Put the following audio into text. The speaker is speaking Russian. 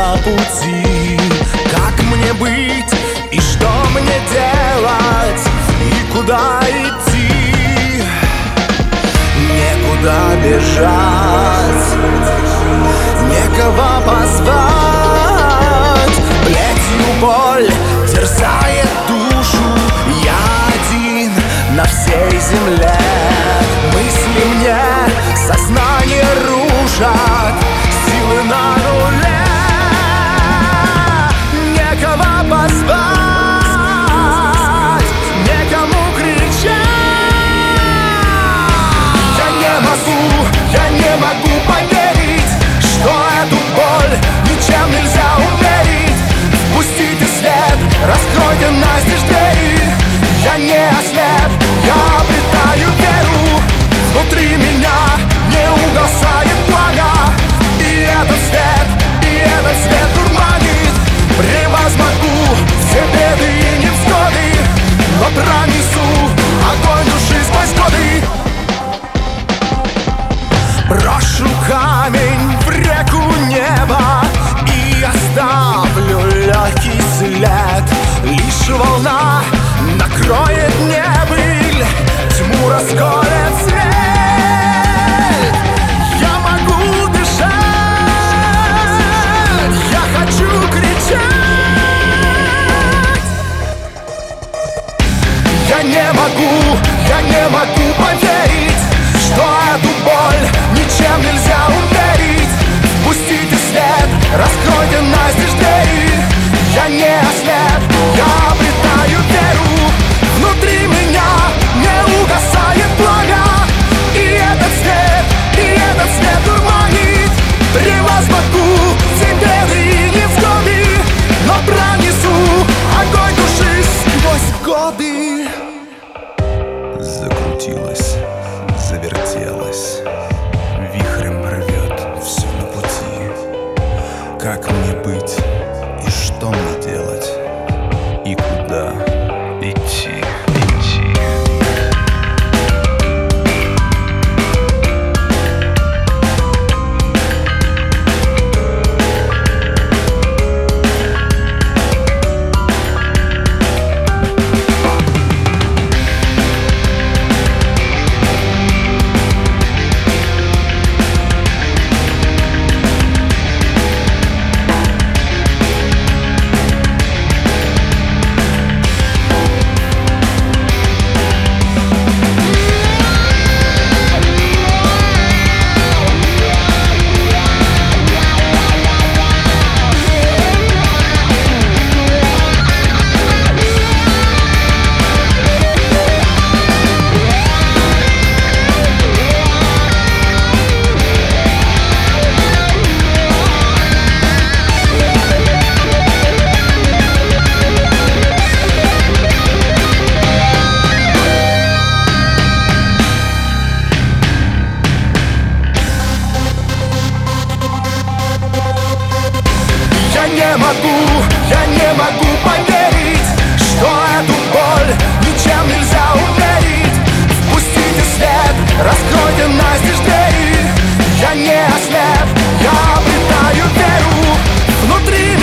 на пути. Как мне быть и что мне делать, и куда идти? Некуда бежать, некого позвать. Плетью боль терзает душу, я один на всей земле. Мысли мне сознание рушат, силы на нуле. Некого позвать, некому кричать. Я не могу поверить, что эту боль ничем нельзя умерить. Впустите свет, раскройте настежь двери. Я не ослеп, я обретаю веру. Внутри меня не угасает пламя. И этот свет дурманит. Превозмогу все беды и невзгоды, но пронесу огонь души сквозь годы. Брошу камень в реку неба и оставлю легкий след. Лишь волна накроет небыль, тьму расколет свет. Я могу дышать, я хочу кричать. Я не могу поверить, что эту боль ничем нельзя умерить. Впустите свет, раскройте настежь двери. Я не ослеп, я обретаю веру. Внутри меня не угасает пламя. И этот свет дурманит. Превозмогу все беды и невзгоды, но пронесу огонь души сквозь годы. Закрутилась, завертелась, вихрем рвет все на пути. Как мне быть и что мне делать, и куда идти? Я не могу поверить, что эту боль ничем нельзя умерить. Впустите свет, раскройте настежь двери. Я не ослеп, я обретаю веру. Внутри